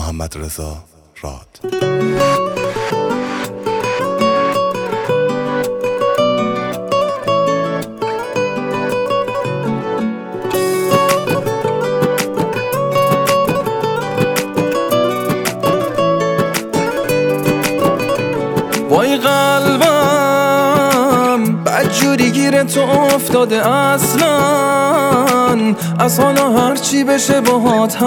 محمد رضا راد. وای قلبم بدجوری گیره تو افتاده اصلا، از حالا هرچی بشه باهات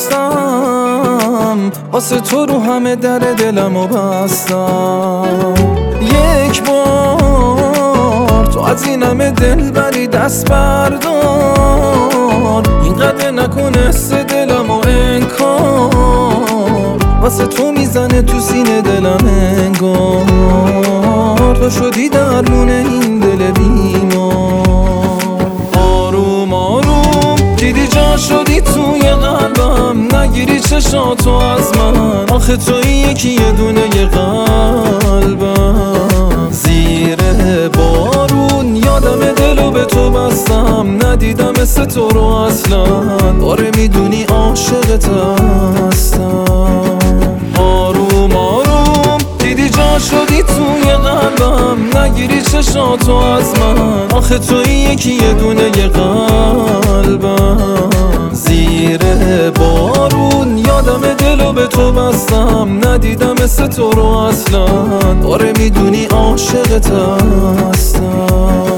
هستم، واسه تو رو همه در دلمو بستم. یک بار تو از این همه دل بری دست بردار، اینقدر نکن حس دلمو انکار، واسه تو میزنه تو سینه دلم انگار، تو شدی درمون این دل بیمار. آروم آروم دیدی جا شدی توی قلبم، نگیری چشاتو از من، آخه توی یکی یه دونه قلبم. زیر بارون یادم دلو به تو بستم، ندیدم مثل تو رو اصلا، آره میدونی عاشقت هستم. آروم آروم دیدی جا شدی توی قلبم، نگیری چشاتو از من، آخه توی یکی یه دونه قلبم. زیر بارون یادم دلو به تو بستم، ندیدم مثل تو رو اصلا، آره میدونی عاشقت هستم.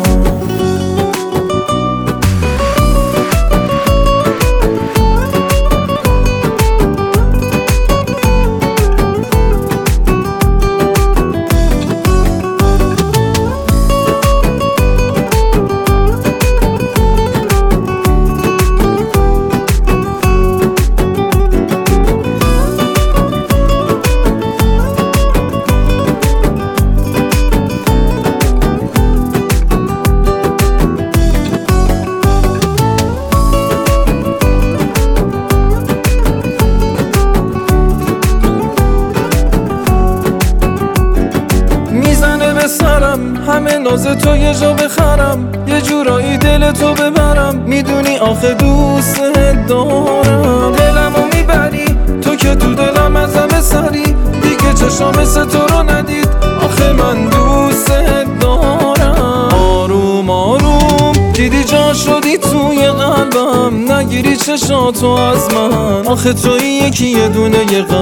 سرم همه ناز تو یه جا بخرم، یه جورایی دل تو ببرم، میدونی آخه دوست دارم. دلمو میبری تو که تو دلم از همه سری، دیگه چشام مثل تو رو ندید، آخه من دوست دارم. آروم آروم دیدی جا شدی توی قلبم، نگیری چشاتو از من، آخه توی یکی یه دونه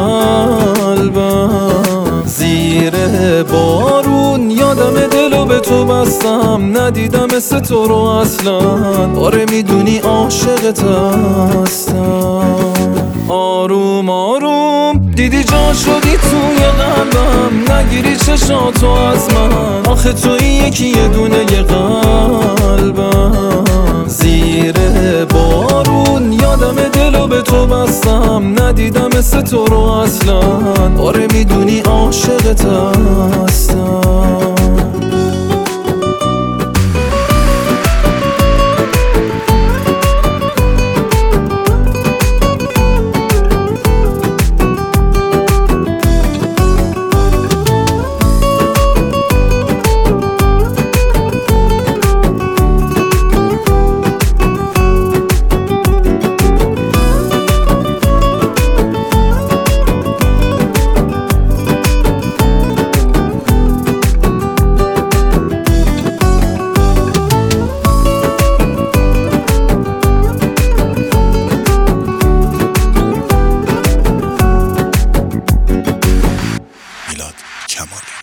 قلبم. زیر بارون یادم دلو به تو بستم، ندیدم مثل تو رو اصلا، آره میدونی عاشقت هستم. آروم آروم دیدی جا شدی توی قلبم، نگیری چشاتو از من، آخه توی یکی یه دونه قلبم. زیر بارون یادم دلو به تو بستم، ندیدم مثل تو رو اصلا، آره میدونی عاشقت هستم. کمالی.